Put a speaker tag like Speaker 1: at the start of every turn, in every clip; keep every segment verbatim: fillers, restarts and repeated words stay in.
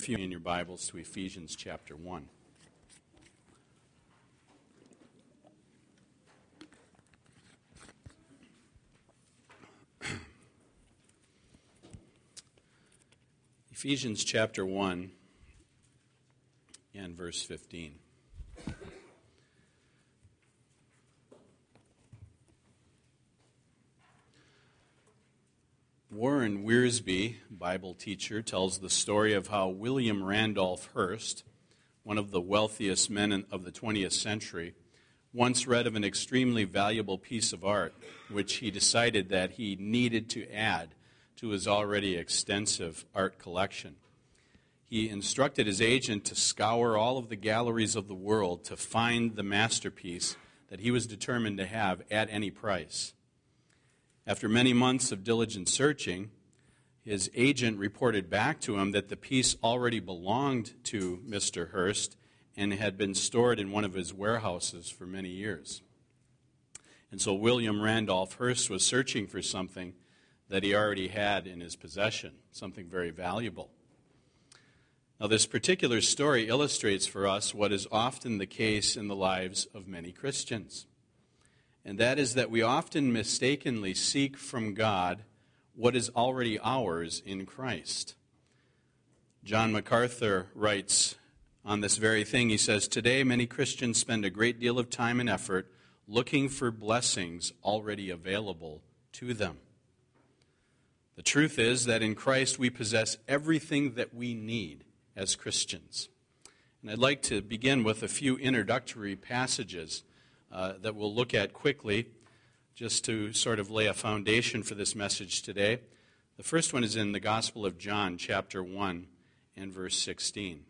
Speaker 1: If you in your Bibles to Ephesians chapter one. Ephesians chapter one and verse fifteen. Warren Wiersbe, Bible teacher, tells the story of how William Randolph Hearst, one of the wealthiest men of the twentieth century, once read of an extremely valuable piece of art which he decided that he needed to add to his already extensive art collection. He instructed his agent to scour all of the galleries of the world to find the masterpiece that he was determined to have at any price. After many months of diligent searching, his agent reported back to him that the piece already belonged to Mister Hearst and had been stored in one of his warehouses for many years. And so William Randolph Hearst was searching for something that he already had in his possession, something very valuable. Now, this particular story illustrates for us what is often the case in the lives of many Christians. And that is that we often mistakenly seek from God what is already ours in Christ. John MacArthur writes on this very thing. He says, "Today many Christians spend a great deal of time and effort looking for blessings already available to them. The truth is that in Christ we possess everything that we need as Christians." And I'd like to begin with a few introductory passages Uh, that we'll look at quickly just to sort of lay a foundation for this message today. The first one is in the Gospel of John, chapter one, and verse sixteen.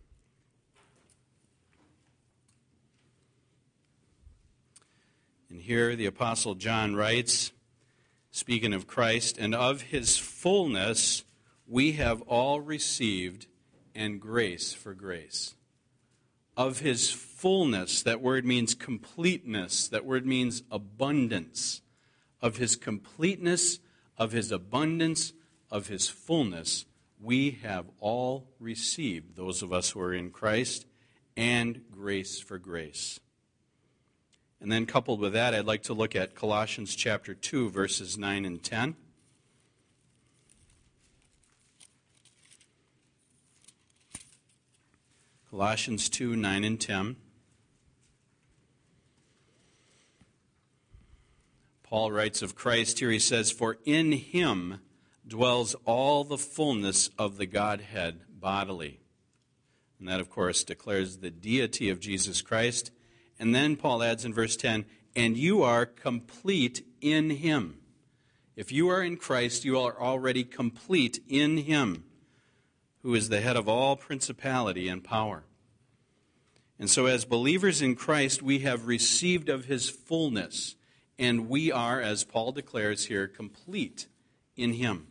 Speaker 1: And here the Apostle John writes, speaking of Christ, "And of his fullness we have all received, and grace for grace." Of his fullness, that word means completeness, that word means abundance. Of his completeness, of his abundance, of his fullness, we have all received, those of us who are in Christ, and grace for grace. And then coupled with that, I'd like to look at Colossians chapter two, verses nine and ten. Colossians two, nine and ten. Paul writes of Christ here, he says, "For in him dwells all the fullness of the Godhead bodily." And that, of course, declares the deity of Jesus Christ. And then Paul adds in verse ten, "And you are complete in him." If you are in Christ, you are already complete in him, who is the head of all principality and power. And so as believers in Christ, we have received of his fullness, and we are, as Paul declares here, complete in him.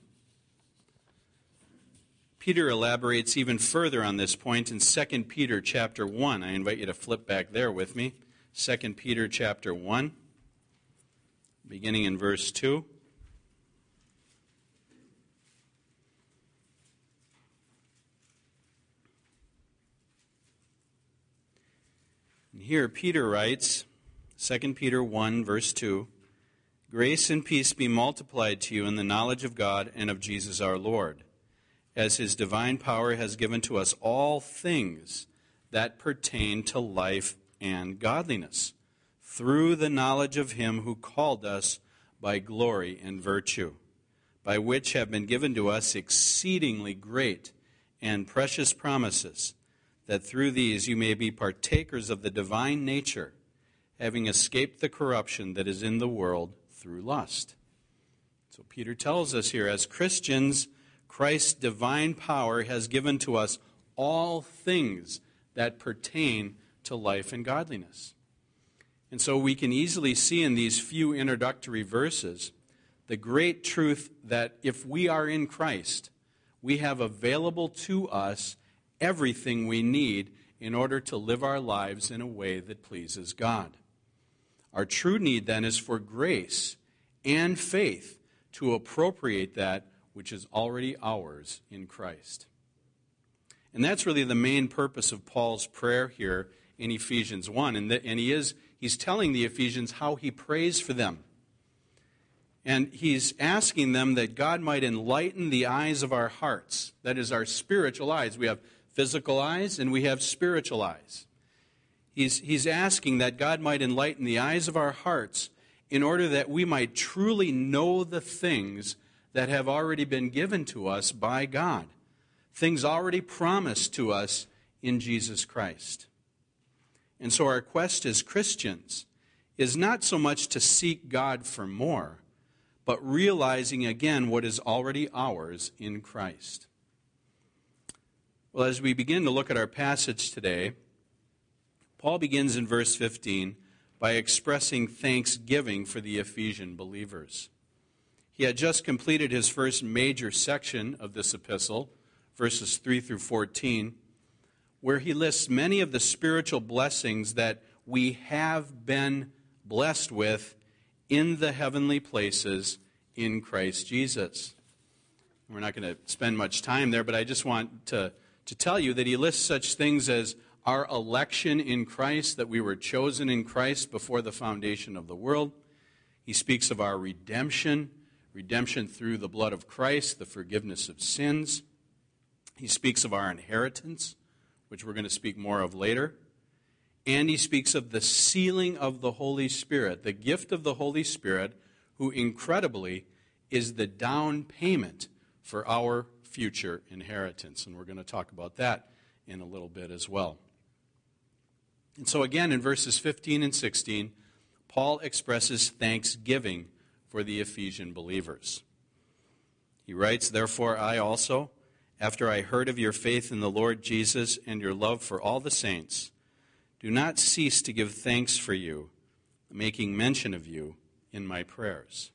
Speaker 1: Peter elaborates even further on this point in Second Peter chapter one. I invite you to flip back there with me. Second Peter chapter one, beginning in verse two. And here Peter writes, Second Peter one, verse two, "Grace and peace be multiplied to you in the knowledge of God and of Jesus our Lord, as his divine power has given to us all things that pertain to life and godliness, through the knowledge of him who called us by glory and virtue, by which have been given to us exceedingly great and precious promises, that through these you may be partakers of the divine nature, having escaped the corruption that is in the world through lust." So Peter tells us here, as Christians, Christ's divine power has given to us all things that pertain to life and godliness. And so we can easily see in these few introductory verses the great truth that if we are in Christ, we have available to us everything we need in order to live our lives in a way that pleases God. Our true need then is for grace and faith to appropriate that which is already ours in Christ. And that's really the main purpose of Paul's prayer here in Ephesians one. And, the, and he is he's telling the Ephesians how he prays for them. And he's asking them that God might enlighten the eyes of our hearts. That is, our spiritual eyes. We have physical eyes and we have spiritual eyes. He's, he's asking that God might enlighten the eyes of our hearts in order that we might truly know the things that have already been given to us by God. Things already promised to us in Jesus Christ. And so our quest as Christians is not so much to seek God for more, but realizing again what is already ours in Christ. Well, as we begin to look at our passage today, Paul begins in verse fifteen by expressing thanksgiving for the Ephesian believers. He had just completed his first major section of this epistle, verses three through fourteen, where he lists many of the spiritual blessings that we have been blessed with in the heavenly places in Christ Jesus. We're not going to spend much time there, but I just want to, to tell you that he lists such things as our election in Christ, that we were chosen in Christ before the foundation of the world. He speaks of our redemption, redemption through the blood of Christ, the forgiveness of sins. He speaks of our inheritance, which we're going to speak more of later. And he speaks of the sealing of the Holy Spirit, the gift of the Holy Spirit, who incredibly is the down payment for our future inheritance. And we're going to talk about that in a little bit as well. And so again, in verses fifteen and sixteen, Paul expresses thanksgiving for the Ephesian believers. He writes, "Therefore I also, after I heard of your faith in the Lord Jesus and your love for all the saints, do not cease to give thanks for you, making mention of you in my prayers."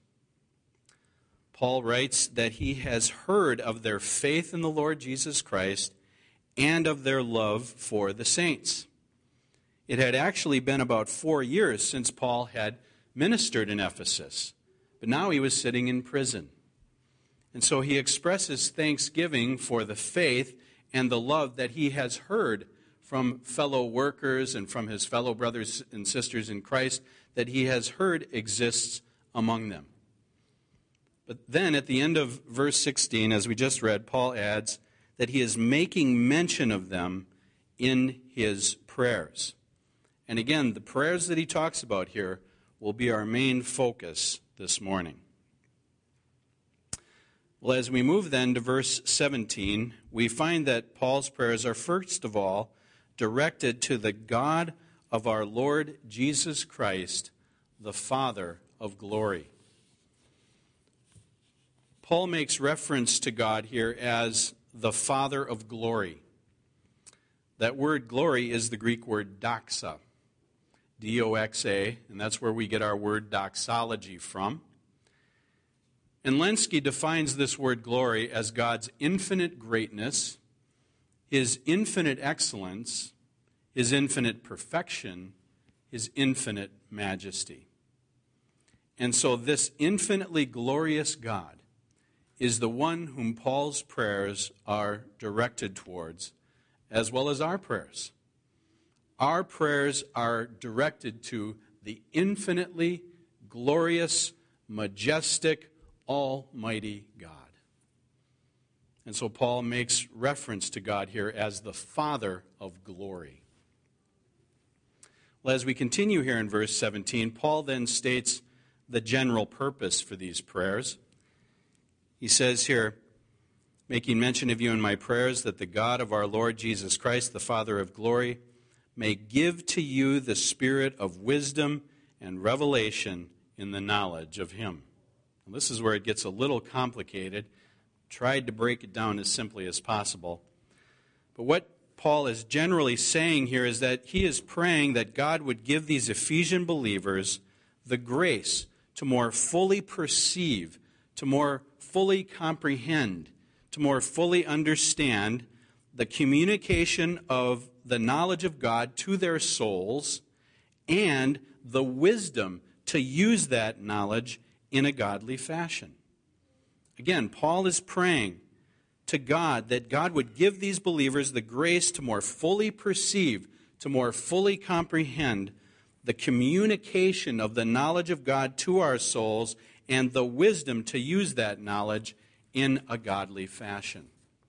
Speaker 1: Paul writes that he has heard of their faith in the Lord Jesus Christ and of their love for the saints. It had actually been about four years since Paul had ministered in Ephesus, but now he was sitting in prison. And so he expresses thanksgiving for the faith and the love that he has heard from fellow workers and from his fellow brothers and sisters in Christ that he has heard exists among them. But then at the end of verse sixteen, as we just read, Paul adds that he is making mention of them in his prayers. And again, the prayers that he talks about here will be our main focus this morning. Well, as we move then to verse seventeen, we find that Paul's prayers are first of all directed to the God of our Lord Jesus Christ, the Father of glory. Paul makes reference to God here as the Father of glory. That word glory is the Greek word doxa, D O X A, and that's where we get our word doxology from. And Lenski defines this word glory as God's infinite greatness, his infinite excellence, his infinite perfection, his infinite majesty. And so this infinitely glorious God is the one whom Paul's prayers are directed towards, as well as our prayers. Our prayers are directed to the infinitely glorious, majestic, almighty God. And so Paul makes reference to God here as the Father of glory. Well, as we continue here in verse seventeen, Paul then states the general purpose for these prayers. He says here, making mention of you in my prayers, that the God of our Lord Jesus Christ, the Father of glory, may give to you the spirit of wisdom and revelation in the knowledge of him. And this is where it gets a little complicated. Tried to break it down as simply as possible. But what Paul is generally saying here is that he is praying that God would give these Ephesian believers the grace to more fully perceive, to more fully comprehend, to more fully understand the communication of the knowledge of God to their souls and the wisdom to use that knowledge in a godly fashion. Again, Paul is praying to God that God would give these believers the grace to more fully perceive, to more fully comprehend the communication of the knowledge of God to our souls and the wisdom to use that knowledge in a godly fashion.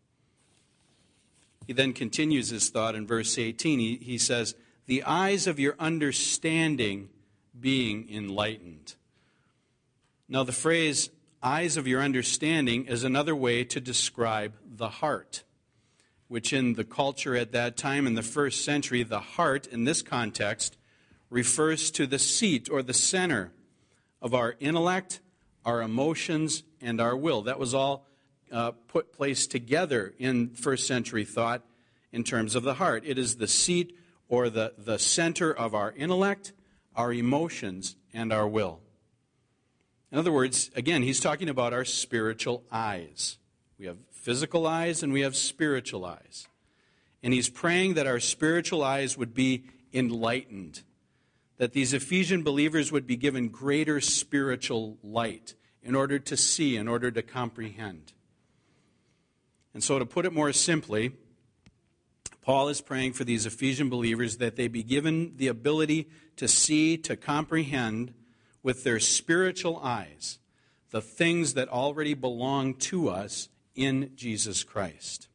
Speaker 1: He then continues his thought in verse eighteen. He, he says, the eyes of your understanding being enlightened. Now the phrase, eyes of your understanding, is another way to describe the heart, which in the culture at that time, in the first century, the heart, in this context, refers to the seat or the center of our intellect, our emotions, and our will. That was all uh, put placed together in first century thought in terms of the heart. It is the seat or the, the center of our intellect, our emotions, and our will. In other words, again, he's talking about our spiritual eyes. We have physical eyes and we have spiritual eyes. And he's praying that our spiritual eyes would be enlightened, that these Ephesian believers would be given greater spiritual light in order to see, in order to comprehend. And so to put it more simply, Paul is praying for these Ephesian believers that they be given the ability to see, to comprehend with their spiritual eyes the things that already belong to us in Jesus Christ.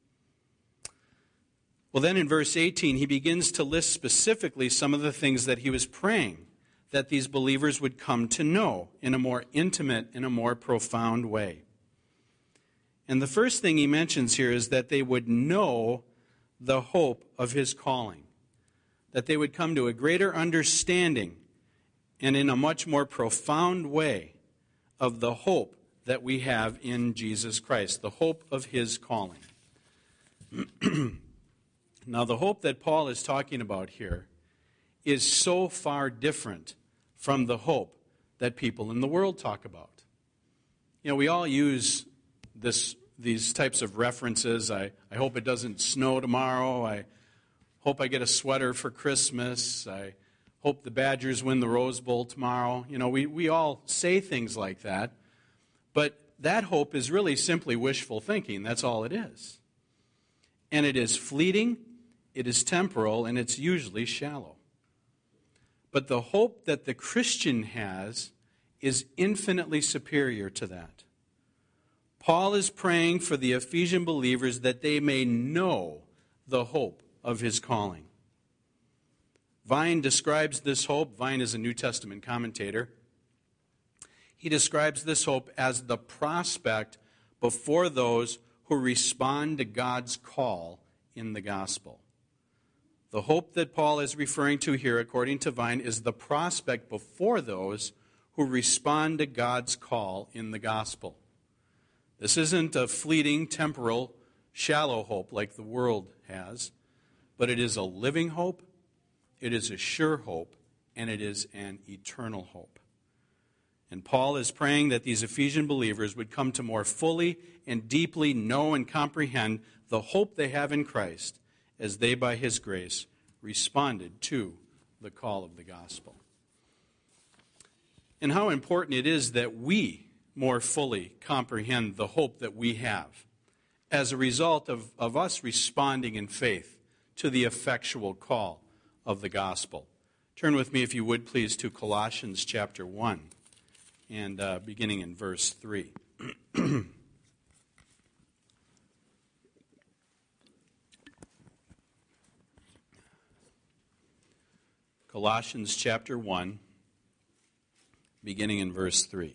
Speaker 1: Well, then in verse eighteen, he begins to list specifically some of the things that he was praying that these believers would come to know in a more intimate, in a more profound way. And the first thing he mentions here is that they would know the hope of his calling, that they would come to a greater understanding and in a much more profound way of the hope that we have in Jesus Christ, the hope of his calling. Now, the hope that Paul is talking about here is so far different from the hope that people in the world talk about. You know, we all use this these types of references. I, I hope it doesn't snow tomorrow. I hope I get a sweater for Christmas. I hope the Badgers win the Rose Bowl tomorrow. You know, we, we all say things like that. But that hope is really simply wishful thinking. That's all it is. And it is fleeting, it is temporal, and it's usually shallow. But the hope that the Christian has is infinitely superior to that. Paul is praying for the Ephesian believers that they may know the hope of his calling. Vine describes this hope. Vine is a New Testament commentator. He describes this hope as the prospect before those who respond to God's call in the gospel. The hope that Paul is referring to here, according to Vine, is the prospect before those who respond to God's call in the gospel. This isn't a fleeting, temporal, shallow hope like the world has, but it is a living hope, it is a sure hope, and it is an eternal hope. And Paul is praying that these Ephesian believers would come to more fully and deeply know and comprehend the hope they have in Christ as they, by his grace, responded to the call of the gospel. And how important it is that we more fully comprehend the hope that we have as a result of, of us responding in faith to the effectual call of the gospel. Turn with me, if you would, please, to Colossians chapter one, and uh, beginning in verse three. Colossians chapter one, beginning in verse three.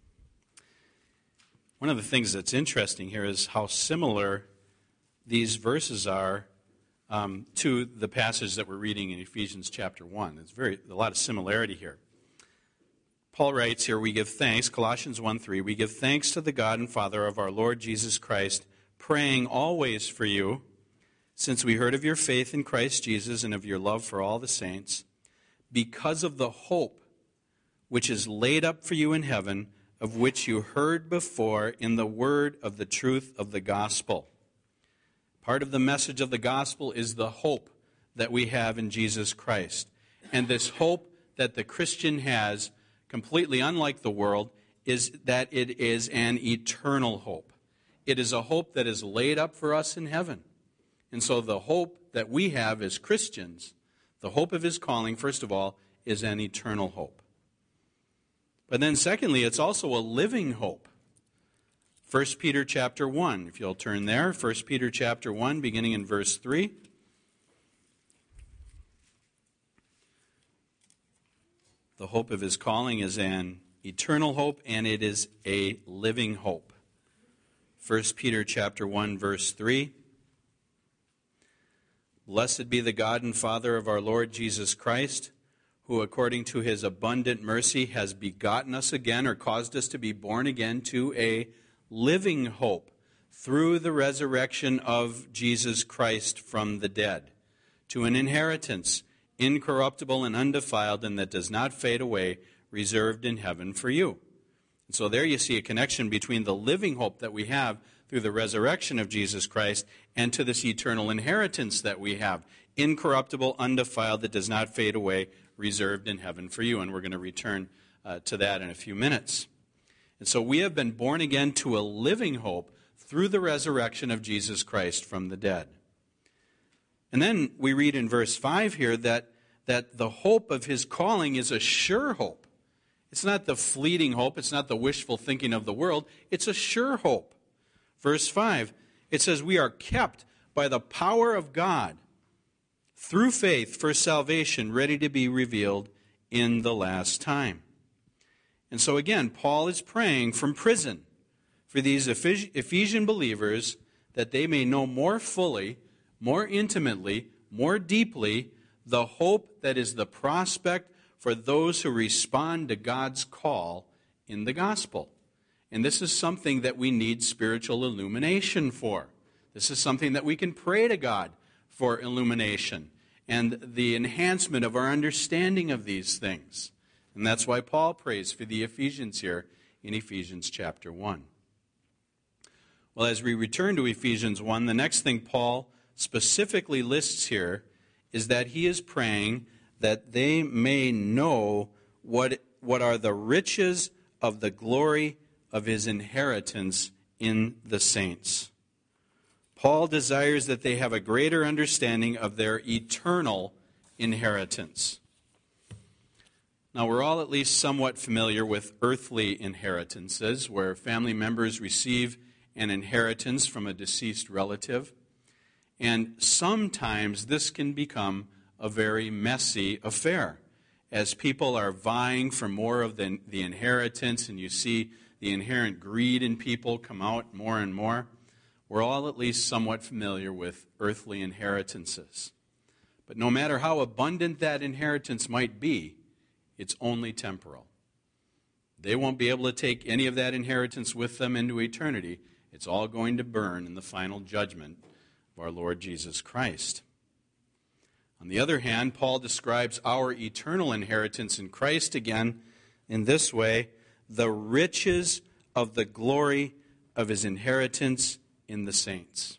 Speaker 1: One of the things that's interesting here is how similar these verses are um, to the passage that we're reading in Ephesians chapter one. There's very a lot of similarity here. Paul writes here, we give thanks, Colossians one three, we give thanks to the God and Father of our Lord Jesus Christ, praying always for you, since we heard of your faith in Christ Jesus and of your love for all the saints, because of the hope which is laid up for you in heaven, of which you heard before in the word of the truth of the gospel. Part of the message of the gospel is the hope that we have in Jesus Christ. And this hope that the Christian has, completely unlike the world, is that it is an eternal hope. it is a hope that is laid up for us in heaven. And so the hope that we have as Christians, the hope of his calling, first of all, is an eternal hope. But then secondly, it's also a living hope. First Peter chapter one, if you'll turn there, First Peter chapter one, beginning in verse three. The hope of his calling is an eternal hope, and it is a living hope. First Peter chapter one, verse three. Blessed be the God and Father of our Lord Jesus Christ, who according to his abundant mercy has begotten us again, or caused us to be born again to a living hope through the resurrection of Jesus Christ from the dead, to an inheritance incorruptible and undefiled, and that does not fade away, reserved in heaven for you. And so there you see a connection between the living hope that we have through the resurrection of Jesus Christ and to this eternal inheritance that we have, incorruptible, undefiled, that does not fade away, reserved in heaven for you. And we're going to return uh, to that in a few minutes. And so we have been born again to a living hope through the resurrection of Jesus Christ from the dead. And then we read in verse five here that, that the hope of his calling is a sure hope. It's not the fleeting hope. It's not the wishful thinking of the world. It's a sure hope. Verse five, it says, we are kept by the power of God through faith for salvation, ready to be revealed in the last time. And so again, Paul is praying from prison for these Ephesian believers that they may know more fully, more intimately, more deeply, the hope that is the prospect for those who respond to God's call in the gospel. And this is something that we need spiritual illumination for. This is something that we can pray to God for illumination and the enhancement of our understanding of these things. And that's why Paul prays for the Ephesians here in Ephesians chapter one. Well, as we return to Ephesians one, the next thing Paul specifically lists here is that he is praying that they may know what, what are the riches of the glory of his inheritance in the saints. Paul desires that they have a greater understanding of their eternal inheritance. Now, we're all at least somewhat familiar with earthly inheritances, where family members receive an inheritance from a deceased relative. And sometimes this can become a very messy affair, as people are vying for more of the, the inheritance, and you see the inherent greed in people come out more and more. We're all at least somewhat familiar with earthly inheritances. But no matter how abundant that inheritance might be, it's only temporal. They won't be able to take any of that inheritance with them into eternity. It's all going to burn in the final judgment of our Lord Jesus Christ. On the other hand, Paul describes our eternal inheritance in Christ again in this way: the riches of the glory of his inheritance in the saints.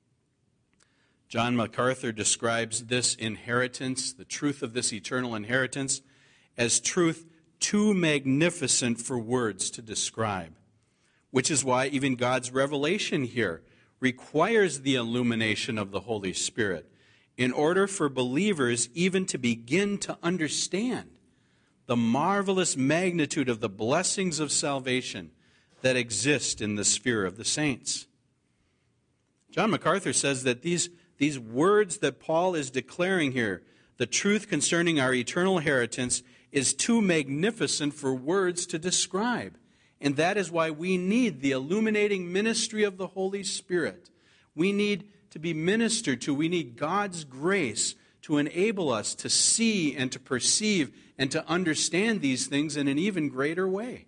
Speaker 1: John MacArthur describes this inheritance, the truth of this eternal inheritance, as truth too magnificent for words to describe, which is why even God's revelation here requires the illumination of the Holy Spirit in order for believers even to begin to understand the marvelous magnitude of the blessings of salvation that exist in the sphere of the saints. John MacArthur says that these, these words that Paul is declaring here, the truth concerning our eternal inheritance, is too magnificent for words to describe. And that is why we need the illuminating ministry of the Holy Spirit. We need to be ministered to. We need God's grace to enable us to see and to perceive and to understand these things in an even greater way.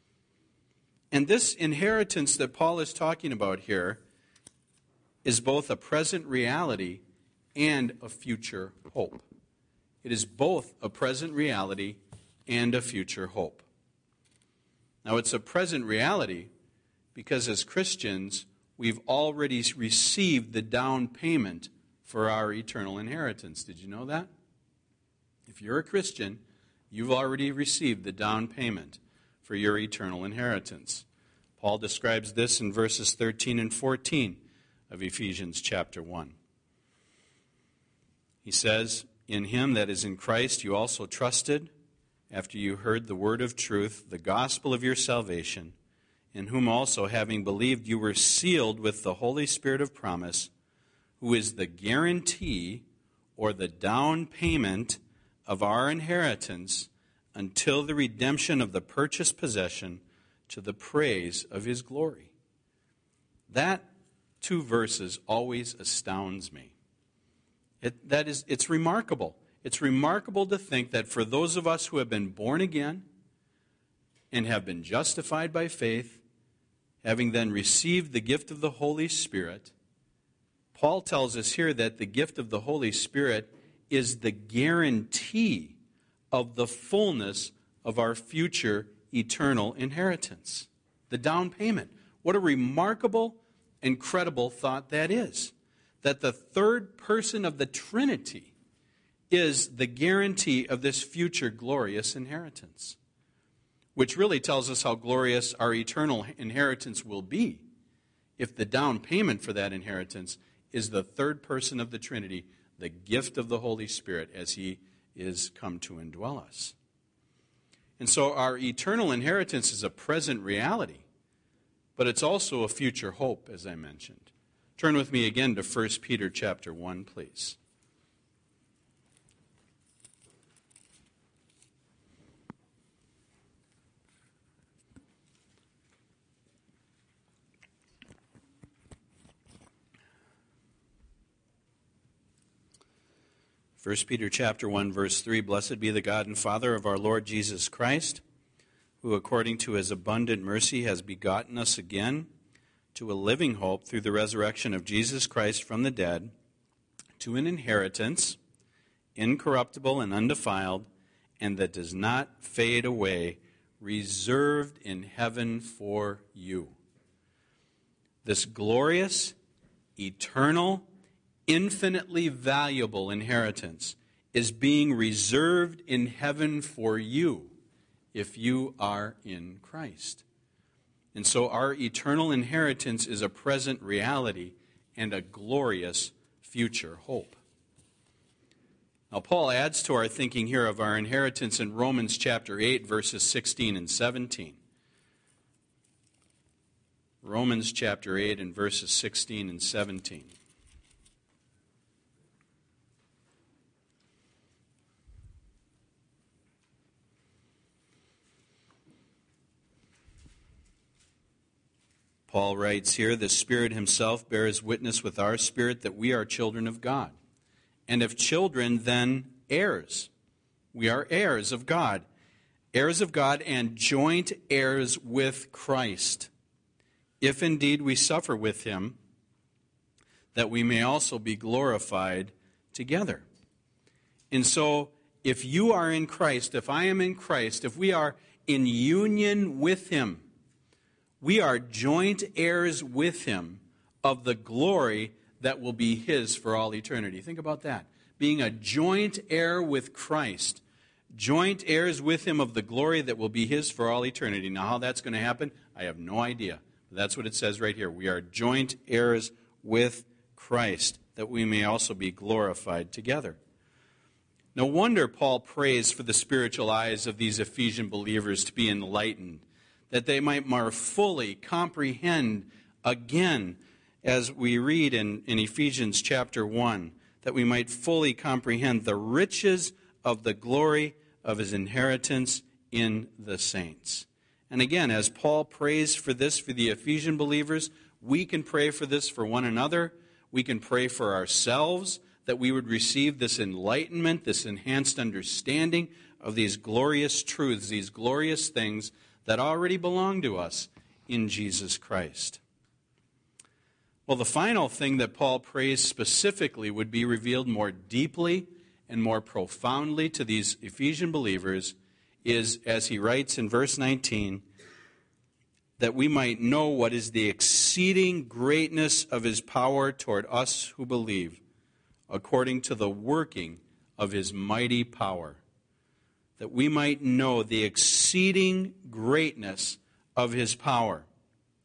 Speaker 1: And this inheritance that Paul is talking about here is both a present reality and a future hope. It is both a present reality and a future hope. Now, it's a present reality because as Christians, we've already received the down payment for our eternal inheritance. Did you know that? If you're a Christian, you've already received the down payment for your eternal inheritance. Paul describes this in verses thirteen and fourteen of Ephesians chapter one. He says, "In him, that is in Christ, you also trusted, after you heard the word of truth, the gospel of your salvation, in whom also, having believed, you were sealed with the Holy Spirit of promise, who is the guarantee or the down payment of our inheritance until the redemption of the purchased possession to the praise of his glory." That two verses always astounds me. It, that is, it's remarkable. It's remarkable to think that for those of us who have been born again and have been justified by faith, having then received the gift of the Holy Spirit, Paul tells us here that the gift of the Holy Spirit is the guarantee of the fullness of our future eternal inheritance. The down payment. What a remarkable, incredible thought that is. That the third person of the Trinity is the guarantee of this future glorious inheritance. Which really tells us how glorious our eternal inheritance will be if the down payment for that inheritance is the third person of the Trinity, the gift of the Holy Spirit as he is come to indwell us. And so our eternal inheritance is a present reality, but it's also a future hope, as I mentioned. Turn with me again to First Peter chapter one, please. First Peter chapter one, verse three, "Blessed be the God and Father of our Lord Jesus Christ, who according to his abundant mercy has begotten us again to a living hope through the resurrection of Jesus Christ from the dead, to an inheritance incorruptible and undefiled, and that does not fade away, reserved in heaven for you." This glorious, eternal, infinitely valuable inheritance is being reserved in heaven for you if you are in Christ. And so our eternal inheritance is a present reality and a glorious future hope. Now, Paul adds to our thinking here of our inheritance in Romans chapter eight, verses sixteen and seventeen. Romans chapter eight and verses sixteen and seventeen. Paul writes here, "The Spirit himself bears witness with our spirit that we are children of God. And if children, then heirs." We are heirs of God. Heirs of God and joint heirs with Christ. If indeed we suffer with him, that we may also be glorified together. And so, if you are in Christ, if I am in Christ, if we are in union with him, we are joint heirs with him of the glory that will be his for all eternity. Think about that. Being a joint heir with Christ. Joint heirs with him of the glory that will be his for all eternity. Now, how that's going to happen, I have no idea. But that's what it says right here. We are joint heirs with Christ, that we may also be glorified together. No wonder Paul prays for the spiritual eyes of these Ephesian believers to be enlightened, that they might more fully comprehend again, as we read in, in Ephesians chapter one, that we might fully comprehend the riches of the glory of his inheritance in the saints. And again, as Paul prays for this for the Ephesian believers, we can pray for this for one another. We can pray for ourselves, that we would receive this enlightenment, this enhanced understanding of these glorious truths, these glorious things that already belong to us in Jesus Christ. Well, the final thing that Paul prays specifically would be revealed more deeply and more profoundly to these Ephesian believers is, as he writes in verse nineteen, that we might know what is the exceeding greatness of his power toward us who believe, according to the working of his mighty power. That we might know the exceeding greatness of his power.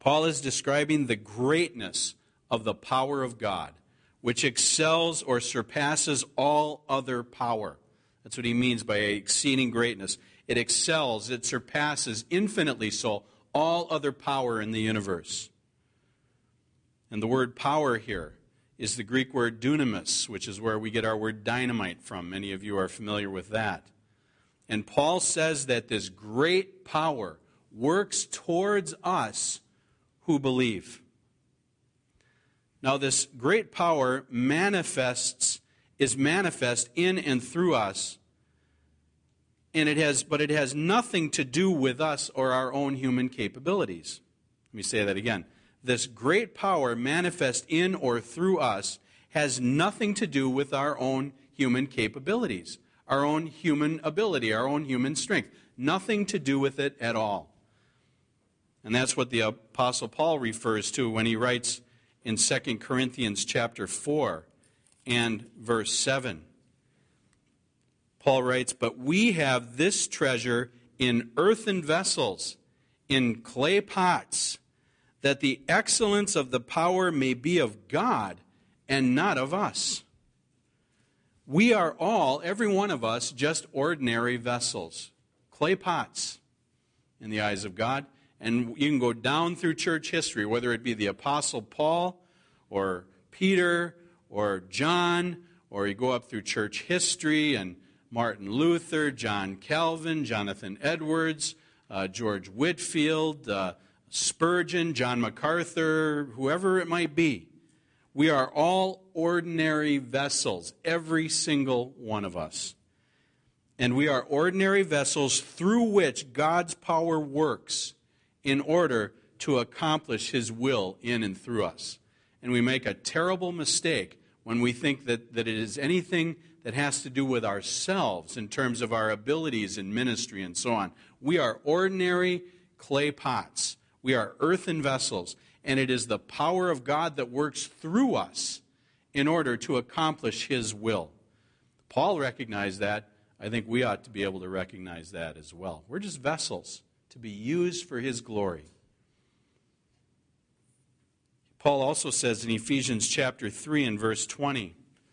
Speaker 1: Paul is describing the greatness of the power of God, which excels or surpasses all other power. That's what he means by exceeding greatness. It excels, it surpasses infinitely so all other power in the universe. And the word power here is the Greek word dunamis, which is where we get our word dynamite from. Many of you are familiar with that. And Paul says that this great power works towards us who believe. Now, this great power manifests, is manifest in and through us, and it has, but it has nothing to do with us or our own human capabilities. Let me say that again. This great power manifest in or through us has nothing to do with our own human capabilities, our own human ability, our own human strength. Nothing to do with it at all. And that's what the Apostle Paul refers to when he writes in Second Corinthians chapter four and verse seven. Paul writes, "But we have this treasure in earthen vessels, in clay pots, that the excellence of the power may be of God and not of us." We are all, every one of us, just ordinary vessels, clay pots in the eyes of God. And you can go down through church history, whether it be the Apostle Paul or Peter or John, or you go up through church history and Martin Luther, John Calvin, Jonathan Edwards, uh, George Whitefield, uh, Spurgeon, John MacArthur, whoever it might be. We are all ordinary vessels, every single one of us. And we are ordinary vessels through which God's power works in order to accomplish His will in and through us. And we make a terrible mistake when we think that, that it is anything that has to do with ourselves in terms of our abilities in ministry and so on. We are ordinary clay pots. We are earthen vessels, and it is the power of God that works through us in order to accomplish His will. Paul recognized that. I think we ought to be able to recognize that as well. We're just vessels to be used for His glory. Paul also says in Ephesians chapter three and verse twenty,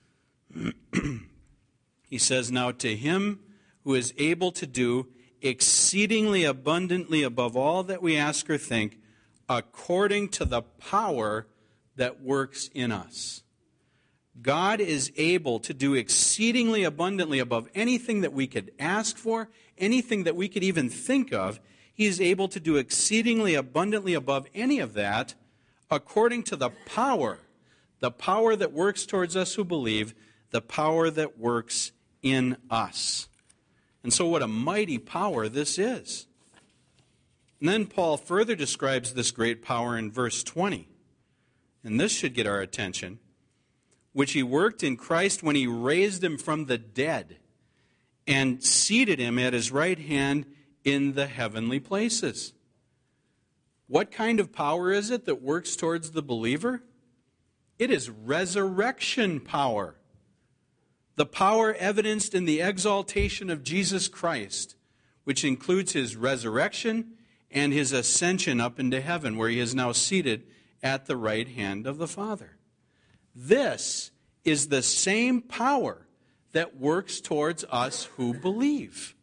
Speaker 1: he says, "Now to Him who is able to do exceedingly abundantly above all that we ask or think, according to the power that works in us." God is able to do exceedingly abundantly above anything that we could ask for, anything that we could even think of. He is able to do exceedingly abundantly above any of that, according to the power, the power that works towards us who believe, the power that works in us. And so what a mighty power this is. And then Paul further describes this great power in verse twenty. And this should get our attention. "Which He worked in Christ when He raised Him from the dead and seated Him at His right hand in the heavenly places." What kind of power is it that works towards the believer? It is resurrection power. The power evidenced in the exaltation of Jesus Christ, which includes His resurrection and His ascension up into heaven, where He is now seated at the right hand of the Father. This is the same power that works towards us who believe.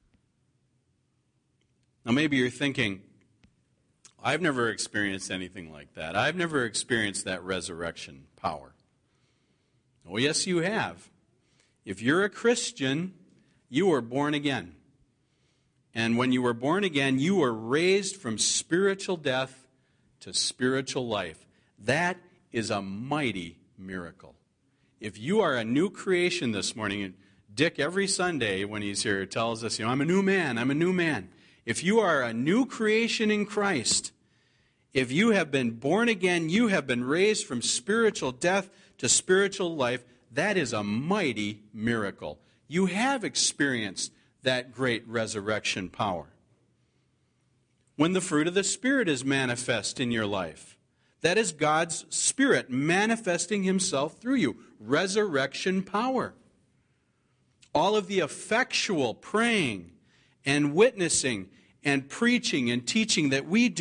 Speaker 1: Now maybe you're thinking, I've never experienced anything like that. I've never experienced that resurrection power. Oh, yes, you have. If you're a Christian, you were born again. And when you were born again, you were raised from spiritual death to spiritual life. That is a mighty miracle. If you are a new creation this morning, and Dick every Sunday when he's here tells us, you know, I'm a new man, I'm a new man. If you are a new creation in Christ, if you have been born again, you have been raised from spiritual death to spiritual life, that is a mighty miracle. You have experienced that great resurrection power. When the fruit of the Spirit is manifest in your life, that is God's Spirit manifesting Himself through you. Resurrection power. All of the effectual praying and witnessing and preaching and teaching that we do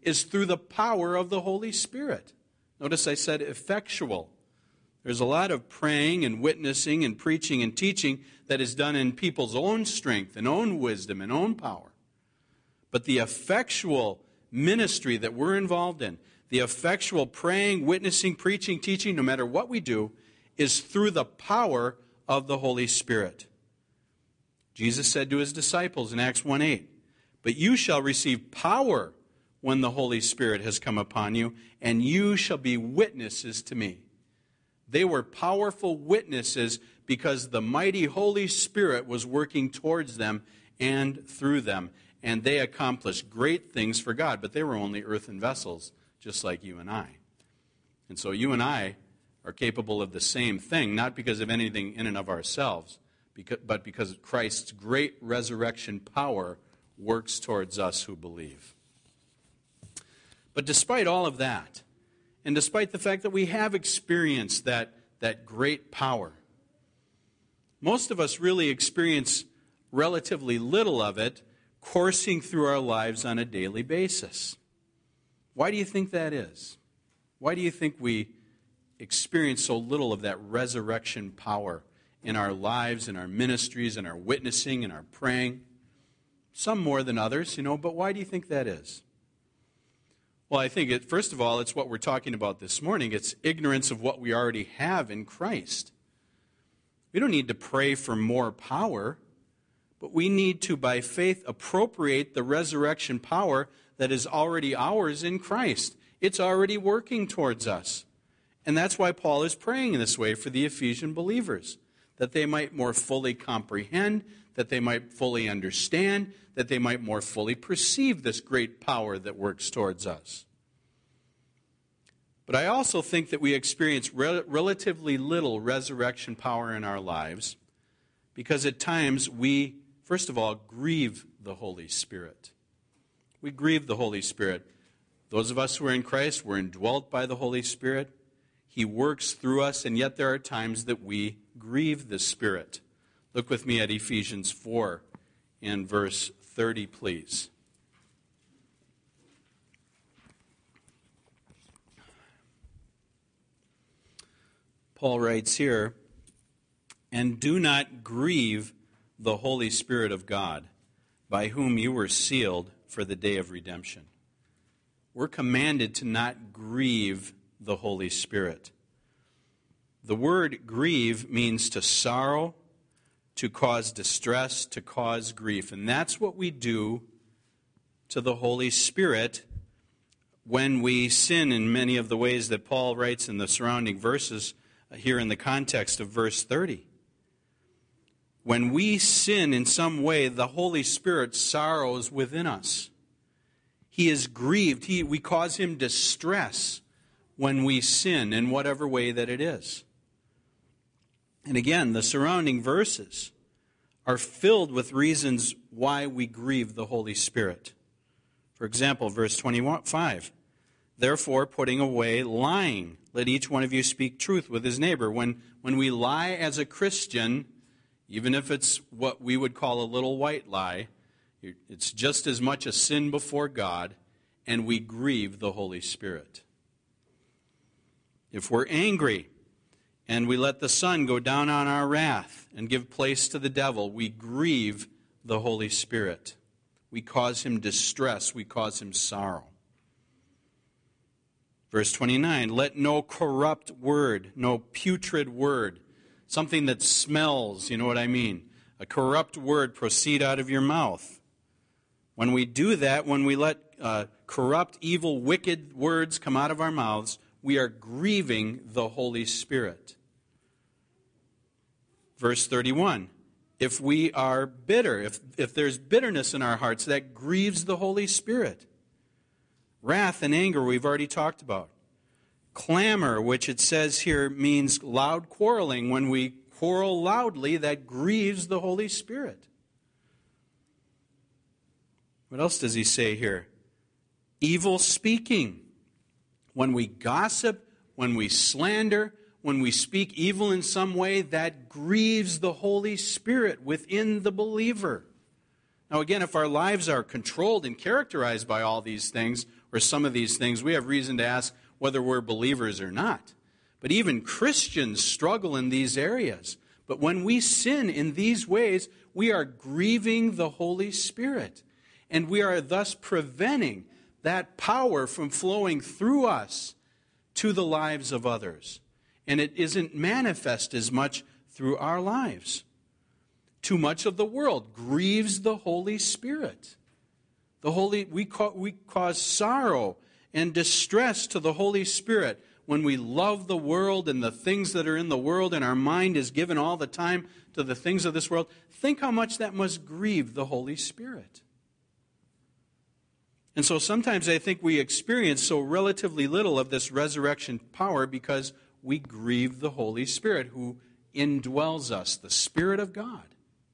Speaker 1: is through the power of the Holy Spirit. Notice I said effectual. There's a lot of praying and witnessing and preaching and teaching that is done in people's own strength and own wisdom and own power. But the effectual ministry that we're involved in, the effectual praying, witnessing, preaching, teaching, no matter what we do, is through the power of the Holy Spirit. Jesus said to his disciples in Acts one eight, "But you shall receive power when the Holy Spirit has come upon you, and you shall be witnesses to me." They were powerful witnesses because the mighty Holy Spirit was working towards them and through them. And they accomplished great things for God, but they were only earthen vessels, just like you and I. And so you and I are capable of the same thing, not because of anything in and of ourselves, but because Christ's great resurrection power works towards us who believe. But despite all of that, and despite the fact that we have experienced that, that great power, most of us really experience relatively little of it coursing through our lives on a daily basis. Why do you think that is? Why do you think we experience so little of that resurrection power in our lives, in our ministries, in our witnessing, in our praying? Some more than others, you know, but why do you think that is? Well, I think, it, first of all, it's what we're talking about this morning. It's ignorance of what we already have in Christ. We don't need to pray for more power, but we need to, by faith, appropriate the resurrection power that is already ours in Christ. It's already working towards us. And that's why Paul is praying in this way for the Ephesian believers, that they might more fully comprehend, that they might fully understand, that they might more fully perceive this great power that works towards us. But I also think that we experience rel- relatively little resurrection power in our lives because at times we, first of all, grieve the Holy Spirit. We grieve the Holy Spirit. Those of us who are in Christ, we're indwelt by the Holy Spirit. He works through us, and yet there are times that we grieve the Spirit. Look with me at Ephesians four and verse thirty, please. Paul writes here, "And do not grieve the Holy Spirit of God, by whom you were sealed for the day of redemption." We're commanded to not grieve the Holy Spirit. The word grieve means to sorrow, to cause distress, to cause grief. And that's what we do to the Holy Spirit when we sin in many of the ways that Paul writes in the surrounding verses here in the context of verse thirty. When we sin in some way, the Holy Spirit sorrows within us. He is grieved. He, we cause him distress when we sin in whatever way that it is. And again, the surrounding verses are filled with reasons why we grieve the Holy Spirit. For example, verse twenty-five, "Therefore, putting away lying, let each one of you speak truth with his neighbor." When, when we lie as a Christian, even if it's what we would call a little white lie, it's just as much a sin before God, and we grieve the Holy Spirit. If we're angry and we let the sun go down on our wrath and give place to the devil, we grieve the Holy Spirit. We cause him distress. We cause him sorrow. Verse twenty-nine, "Let no corrupt word, no putrid word," something that smells, you know what I mean, a corrupt word proceed out of your mouth. When we do that, when we let uh, corrupt, evil, wicked words come out of our mouths, we are grieving the Holy Spirit. Verse thirty-one, if we are bitter, if, if there's bitterness in our hearts, that grieves the Holy Spirit. Wrath and anger we've already talked about. Clamor, which it says here means loud quarreling. When we quarrel loudly, that grieves the Holy Spirit. What else does he say here? Evil speaking. When we gossip, when we slander, when we speak evil in some way, that grieves the Holy Spirit within the believer. Now again, if our lives are controlled and characterized by all these things, or some of these things, we have reason to ask whether we're believers or not. But even Christians struggle in these areas. But when we sin in these ways, we are grieving the Holy Spirit. And we are thus preventing that power from flowing through us to the lives of others. And it isn't manifest as much through our lives. Too much of the world grieves the Holy Spirit. The Holy, we, ca- we cause sorrow and distress to the Holy Spirit when we love the world and the things that are in the world, and our mind is given all the time to the things of this world. Think how much that must grieve the Holy Spirit. And so sometimes I think we experience so relatively little of this resurrection power because we grieve the Holy Spirit who indwells us, the Spirit of God.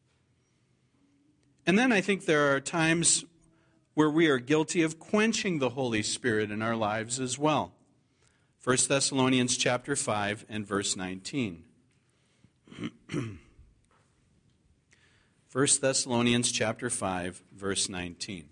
Speaker 1: And then I think there are times where we are guilty of quenching the Holy Spirit in our lives as well. First Thessalonians chapter five and verse nineteen. First Thessalonians chapter five, verse nineteen.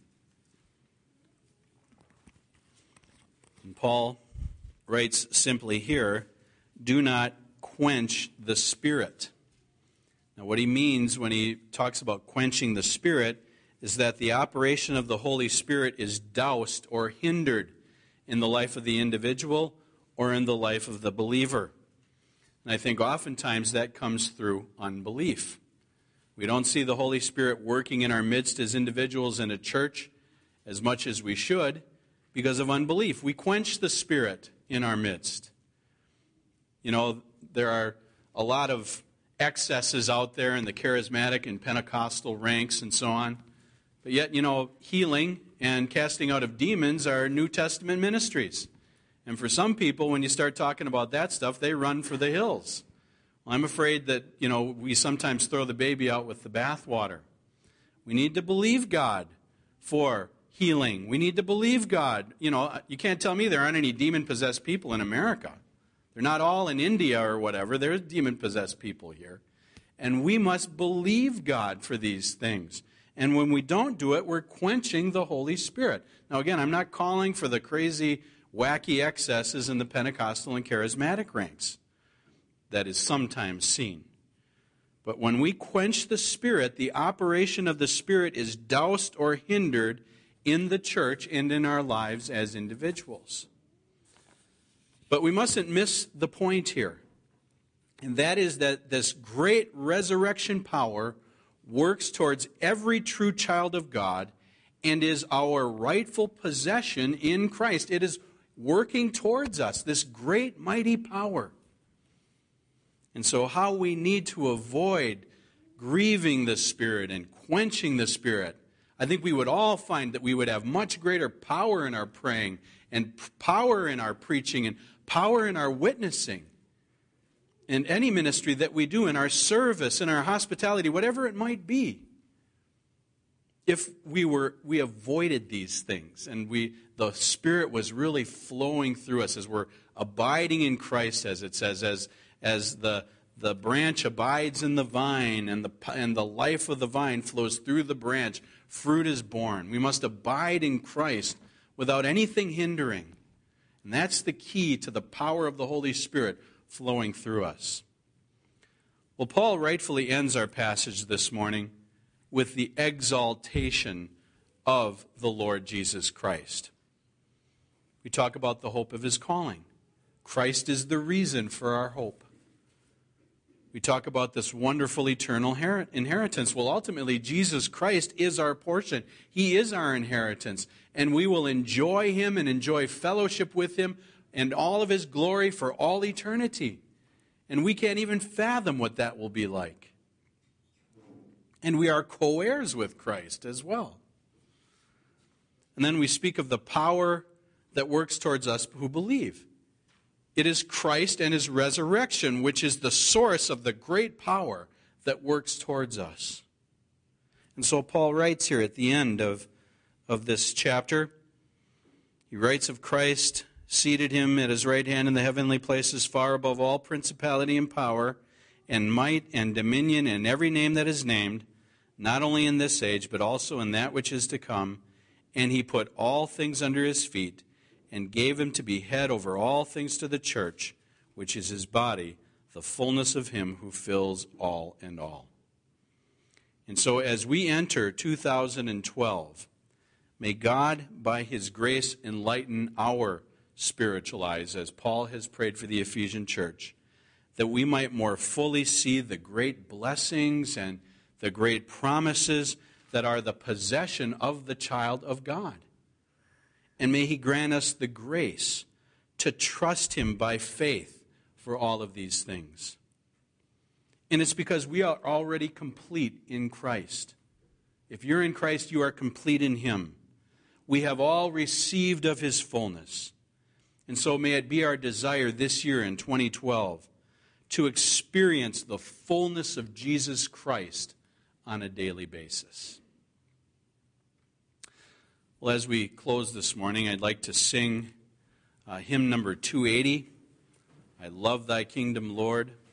Speaker 1: And Paul writes simply here, do not quench the Spirit. Now what he means when he talks about quenching the Spirit is that the operation of the Holy Spirit is doused or hindered in the life of the individual or in the life of the believer. And I think oftentimes that comes through unbelief. We don't see the Holy Spirit working in our midst as individuals in a church as much as we should because of unbelief. We quench the Spirit in our midst. You know, there are a lot of excesses out there in the charismatic and Pentecostal ranks and so on. But yet, you know, healing and casting out of demons are New Testament ministries. And for some people, when you start talking about that stuff, they run for the hills. Well, I'm afraid that, you know, we sometimes throw the baby out with the bathwater. We need to believe God for healing. We need to believe God. You know, you can't tell me there aren't any demon-possessed people in America. They're not all in India or whatever. There's demon-possessed people here. And we must believe God for these things. And when we don't do it, we're quenching the Holy Spirit. Now, again, I'm not calling for the crazy, wacky excesses in the Pentecostal and charismatic ranks that is sometimes seen. But when we quench the Spirit, the operation of the Spirit is doused or hindered in the church and in our lives as individuals. But we mustn't miss the point here. And that is that this great resurrection power works towards every true child of God and is our rightful possession in Christ. It is working towards us, this great mighty power. And so how we need to avoid grieving the Spirit and quenching the Spirit, I think we would all find that we would have much greater power in our praying and power in our preaching and power in our witnessing. In any ministry that we do, in our service, in our hospitality, whatever it might be, if we were we avoided these things and we the Spirit was really flowing through us as we're abiding in Christ, as it says, as as the the branch abides in the vine and the and the life of the vine flows through the branch, fruit is born. We must abide in Christ without anything hindering. And that's the key to the power of the Holy Spirit flowing through us. Well, Paul rightfully ends our passage this morning with the exaltation of the Lord Jesus Christ. We talk about the hope of his calling. Christ is the reason for our hope. We talk about this wonderful eternal inheritance. Well, ultimately, Jesus Christ is our portion. He is our inheritance. And we will enjoy him and enjoy fellowship with him and all of his glory for all eternity. And we can't even fathom what that will be like. And we are co-heirs with Christ as well. And then we speak of the power that works towards us who believe. It is Christ and his resurrection which is the source of the great power that works towards us. And so Paul writes here at the end of, of this chapter, he writes of Christ, seated him at his right hand in the heavenly places, far above all principality and power, and might and dominion, and every name that is named, not only in this age, but also in that which is to come, And he put all things under his feet, and gave him to be head over all things to the church, which is his body, the fullness of him who fills all in all. And so as we enter two thousand twelve, may God, by his grace, enlighten our spiritual eyes, as Paul has prayed for the Ephesian church, that we might more fully see the great blessings and the great promises that are the possession of the child of God. And may he grant us the grace to trust him by faith for all of these things. And it's because we are already complete in Christ. If you're in Christ, you are complete in him. We have all received of his fullness. And so may it be our desire this year in twenty twelve to experience the fullness of Jesus Christ on a daily basis. Well, as we close this morning, I'd like to sing uh, hymn number two eighty, I Love Thy Kingdom, Lord.